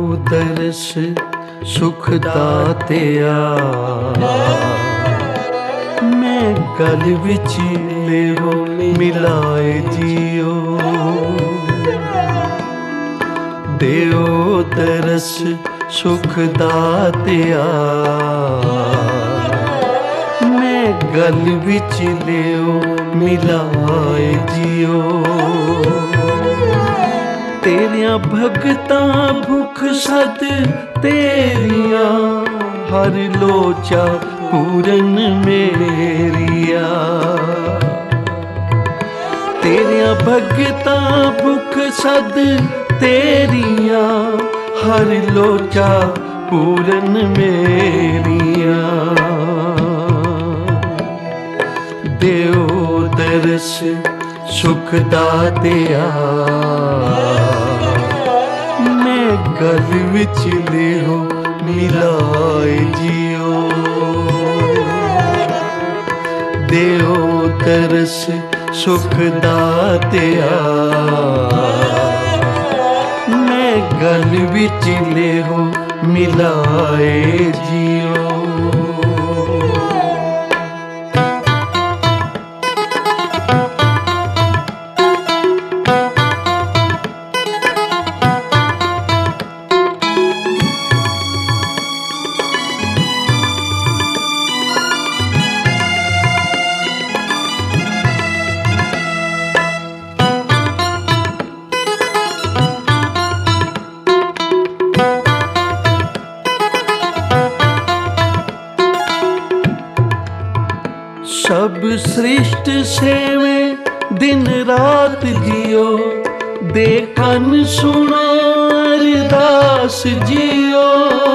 दरस सुख दातिया मैं गल विच लेहो मिलाए जियो देओ दरस सुख दातिया मैं गल विच लेओ मिलाए जियो तेरिया भगतां भुख सद तेरिया हर लोचा पूरन मेरिया तेरिया भगतां भुख सद तेरिया हर लोचा पूरन मेरिया देओ दरस सुख दातिया मैं गल विच लेहो मिलाए जियो देओ दरस सुख दातिया मैं गल विच लेहो मिलाए जियो सब सृष्ट सेवे दिन रात जियो दे कन सुनो अरदास जियो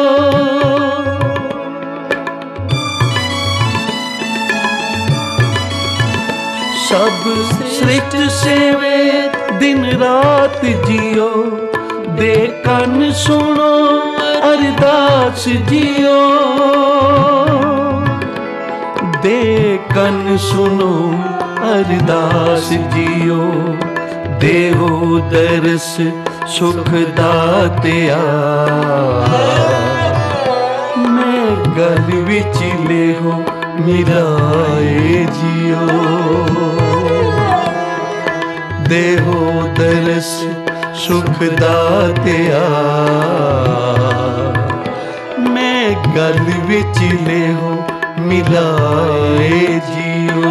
सब सृष्ट सेवे दिन रात जियो दे कन सुनो अरदास जियो दे कन सुनो अरदास जियो देहो दरस सुख दातिया मैं गल विच लेहो मिलाए जियो देहो दरस सुख दातिया मैं गल विच लेहो मिलाए जियो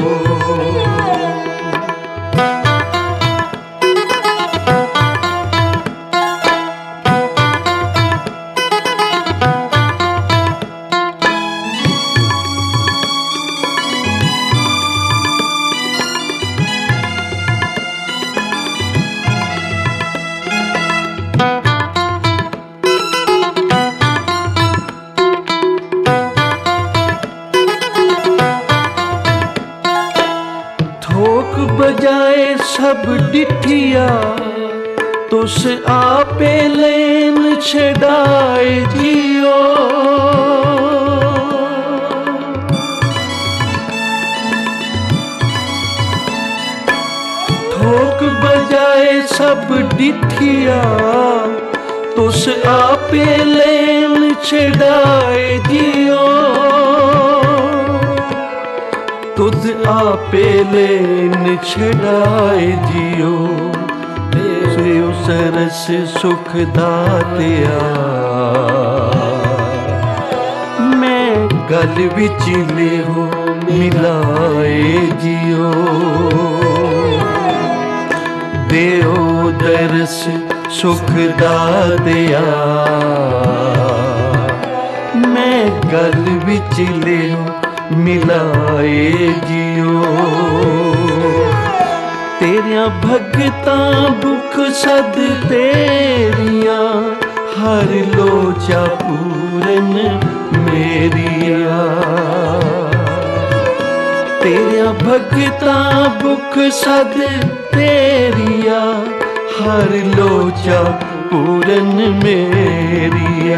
बजाए सब डिठिया तुस आपे लेन छड़ाए जियो ठोक बजाए सब डिठिया तुस आपे लेन छड़ाए जियो तुझ आपे लेन छड़ाए जियो देओ सरस सुख दातिया मैं गल विच लेहो मिलाए जियो देओ दरस सुख दातिया मैं गल विच लेहो मिलाए जियो तेरिया भगतां भुख सद तेरिया हर लोचा पूरन मेरिया तेरिया भगतां भुख सद तेरिया हर लोचा पूरन मेरिया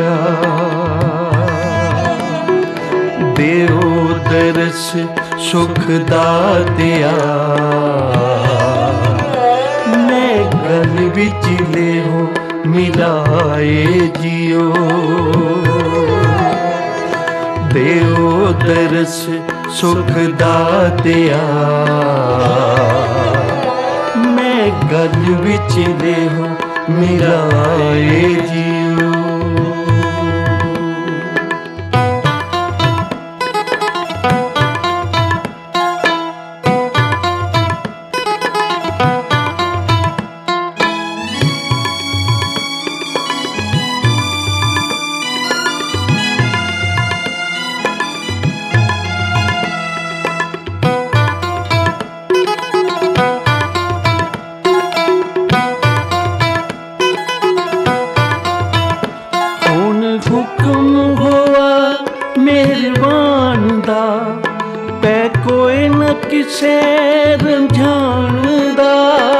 देओ दरस सुख दातिया मैं गल विच लेहो मिलाए जियो। देओ दरस सुख दातिया, मैं गल विच देहो मिलाए जियो। हुक्म होआ मेहरबान दा, पै कोई न किसे रंझान दा।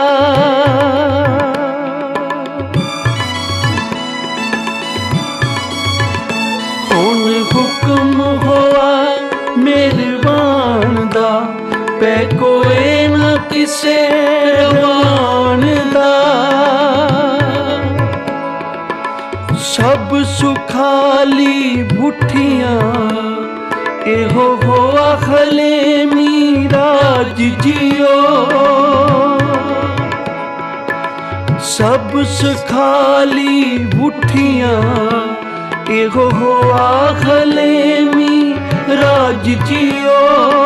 हुन हुक्म होआ मेहरबान दा, पै कोई न किसे रंझान दा। सब सुखाली बुठियां एहो होआ खले मीराज जियो। सब सुखाली बुठियां एहो होआ खले मीराज जियो।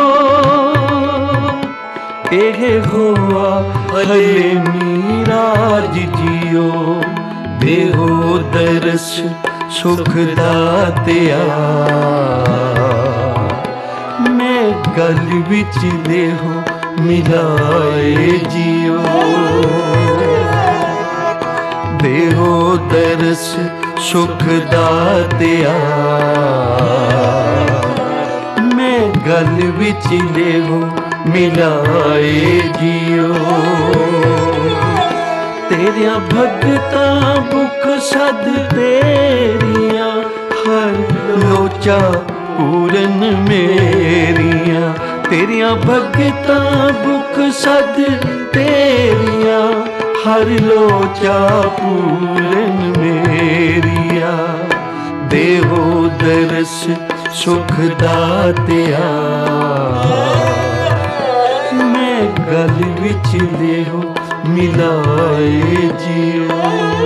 एह होआ खले मीराज जियो। देहो दरस सुख दातिया, मैं गल विच देहो मिलाए जियो। देहो दरस सुख दातिया, मैं गल विच देहो मिलाए जियो। तेरिया भगतां बुख सद तेरिया, हर लोचा पूरन मेरिया। तेरिया भगतां बुख सद तेरिया, हर लोचा पूरन मेरिया। देहो दरस सुख दातिया, मैं गल विच देहो मिलाए जियो।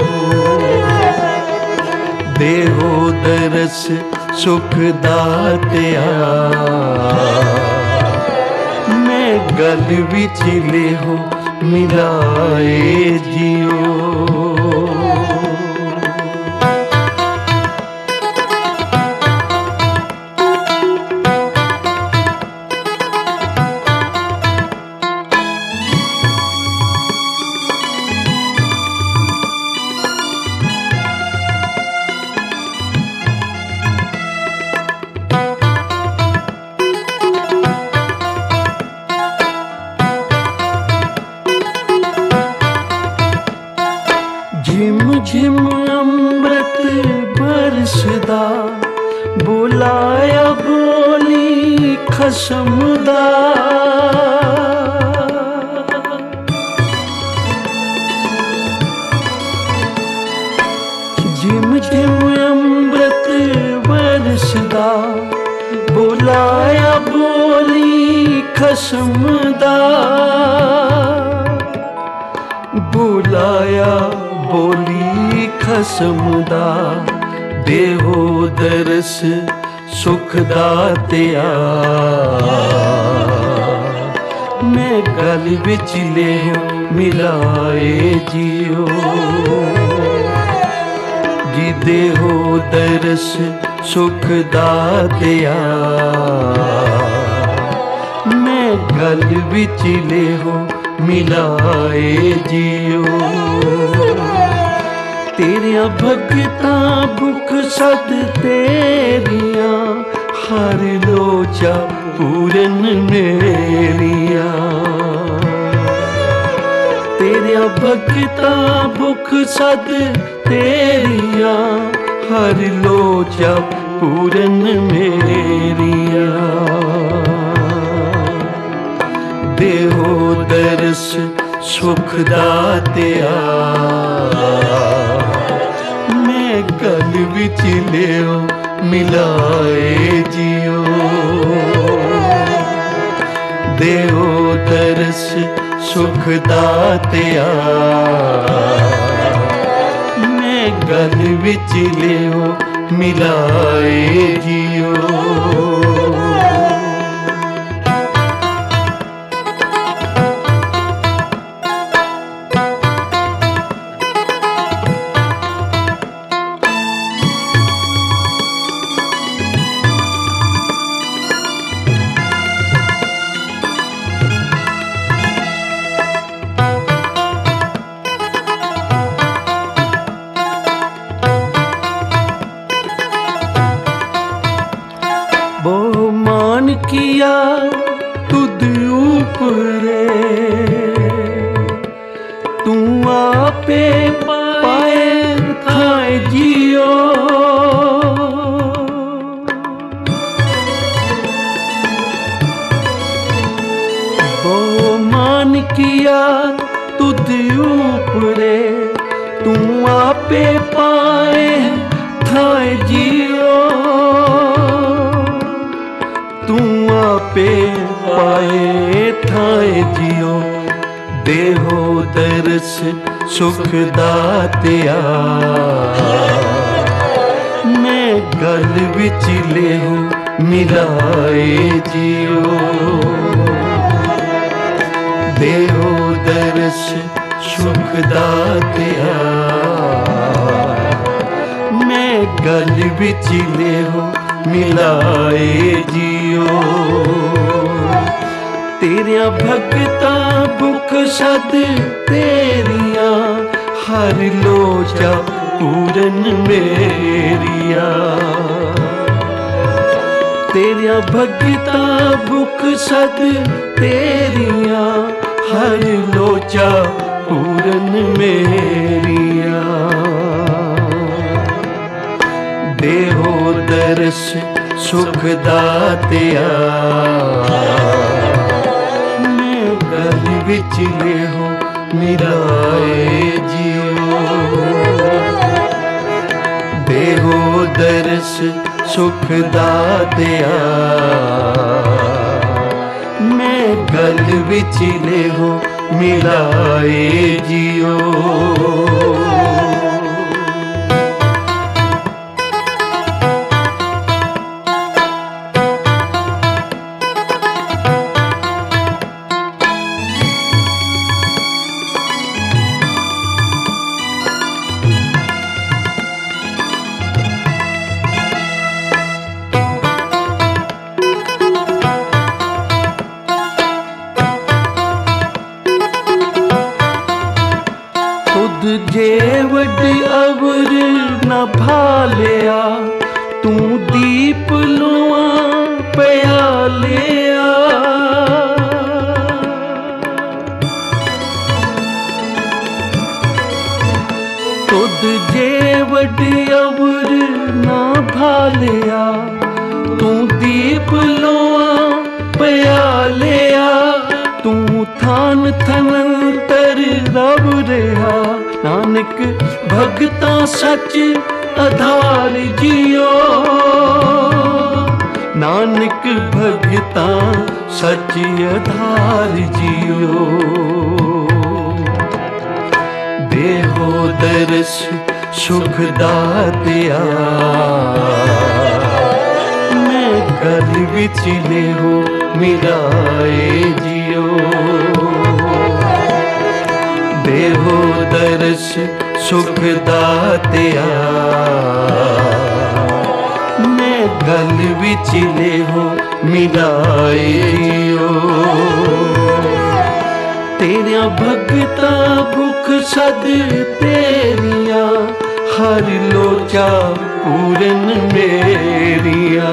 देहो दरस सुख दातिया, मैं गल विच लेहो मिलाए जियो। झिम झिम अमृत बरसदा, बुलाया बोली खसमदा। झिम झिम अमृत बरसदा, बुलाया बोली खसमदा। बुलाया बोली खसमदा, देहो दरस सुख दातिया, मैं गल विच लेहो मिलाए जियो। जी देहो दरस सुख दातिया, मैं गल विच लेहो मिलाए जियो। तेरिया भगतां बुख सद तेरिया, हर लोचा पूरन मेरिया। तेरिया भगतां बुख सद तेरिया, हर लोचा पूरन मेरिया। देहो दरस सुख दातिया, मैं गल विच लियो मिलाए जियो। देओ दरस सुख दातिया मैं गल विच लियो मिलाए जियो। बहुमान किया तुद ऊपरे तू आपे पाए खाए जियो। बहुमान किया तुद ऊपरे तू आपे पाए खाए जियो। तू आपे पाए थाए जियो। देहो दरस सुख दातिया मैं गल विच लेहो मिलाए जियो। देहो दरस सुख दातिया मैं गल विच लेहो मिलाए जियो। तेरिया भगता भुख सद तेरिया हर लोचा पूरन मेरिया। तेरिया भगता भुख सद तेरिया हर लोचा पूरन मेरिया। देहो दरस सुख दातिया मैं गल विच लेहो मिलाए जियो। देहो दरस सुख दातिया मैं गल विच लेहो मिलाए जियो। जे वड अवर न भालिया तू दीप लुआ प्यालिया। तुद जे वड अवर न भालिया तू दीप लुआ प्यालिया। तू थान थनंतर रब रहा नानक भगता सच आधार जियो। नानक भगता सच आधार जियो। देहो दरस सुख दातिया मैं गल विच लेहो मिलाए जियो। देहो दरस सुख दातिया मैं गल विच लेहो मिलाए जियो। तेरिया भगता भुख सद तेरिया हर लोचा पूरन मेरिया।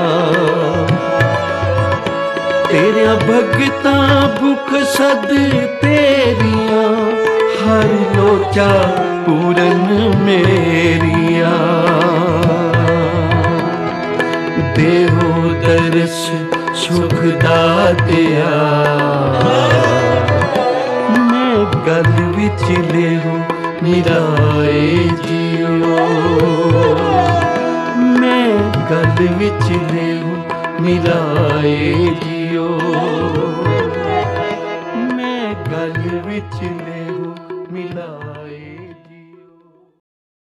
तेरिया भगता भुख सद तेरिया हर लोचा पूरन मेरिया। देहो दरस सुख दातिया मैं गल विच लेहो मिलाए जियो। ਲਿਓ, ਮੈਂ ਗਲ ਵਿੱਚ ਲਿਓ ਮਿਲਾਏ ਜੀਓ, ਮੈਂ ਗਲ ਵਿੱਚ